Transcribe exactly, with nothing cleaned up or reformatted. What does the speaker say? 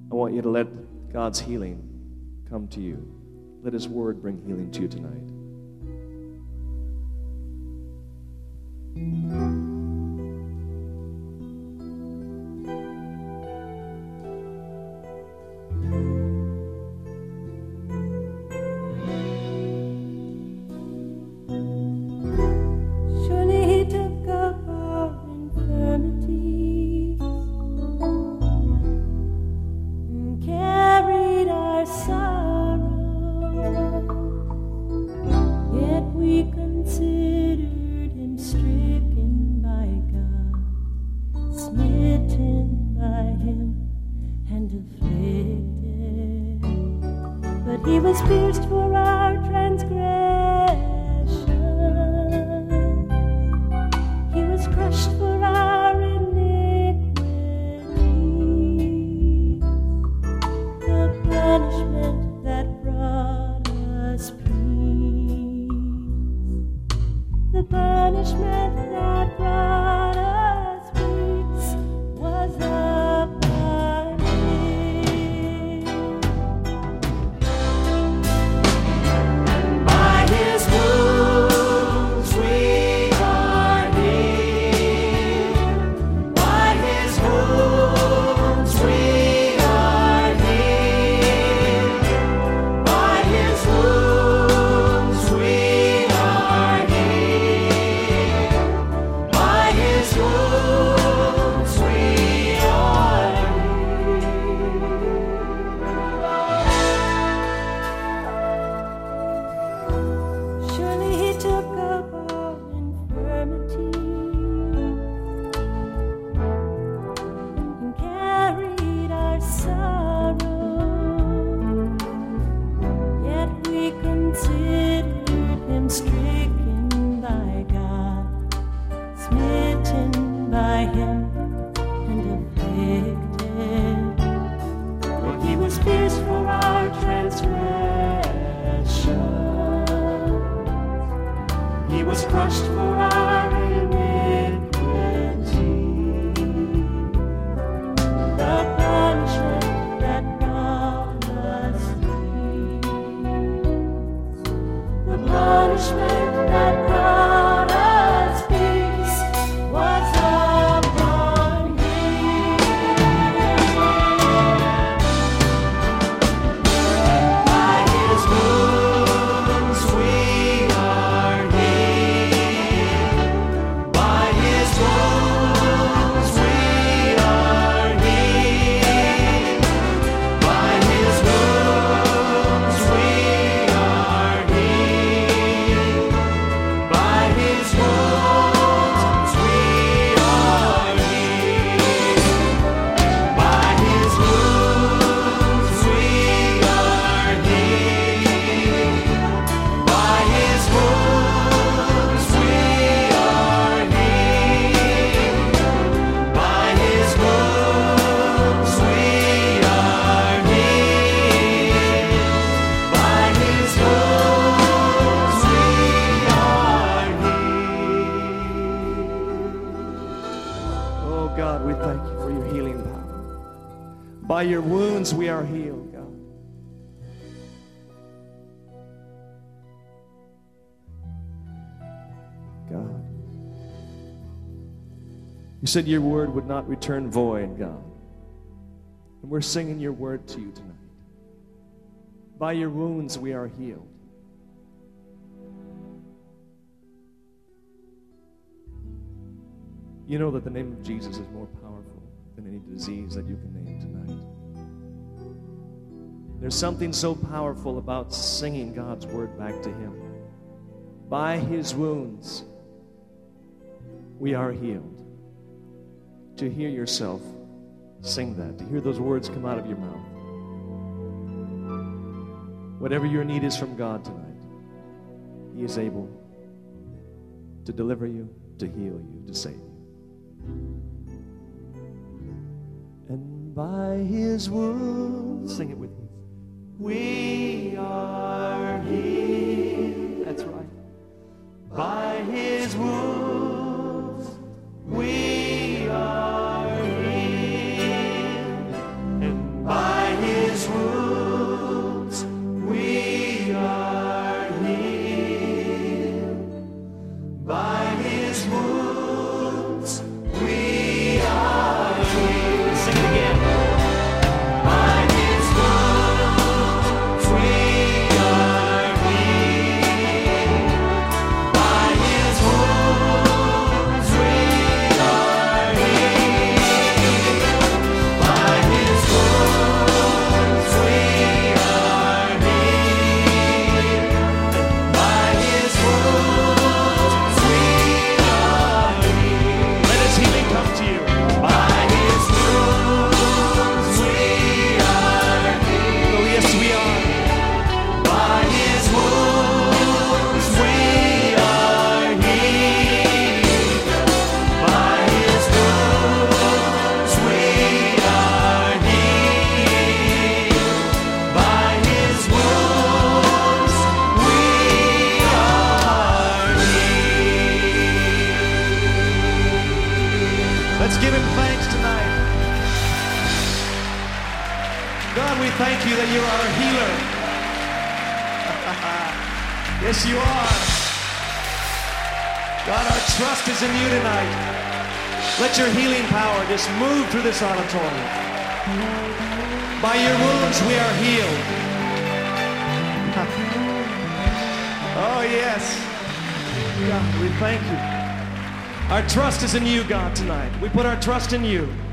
I want you to let God's healing come to you. Let His word bring healing to you tonight. By your wounds we are healed, God. God. You said your word would not return void, God. And we're singing your word to you tonight. By your wounds we are healed. You know that the name of Jesus is more powerful than any disease that you can name tonight. There's something so powerful about singing God's word back to Him. By His wounds, we are healed. To hear yourself sing that, to hear those words come out of your mouth. Whatever your need is from God tonight, He is able to deliver you, to heal you, to save you. And by His wounds, sing it with me. We are healed. That's right. By His wounds, we are healed. And by Let's give him thanks tonight. God, we thank you that you're our healer. Yes, you are. God, our trust is in you tonight. Let your healing power just move through this auditorium. By your wounds we are healed. Oh, yes. God, we thank you. Our trust is in you, God, tonight. We put our trust in you.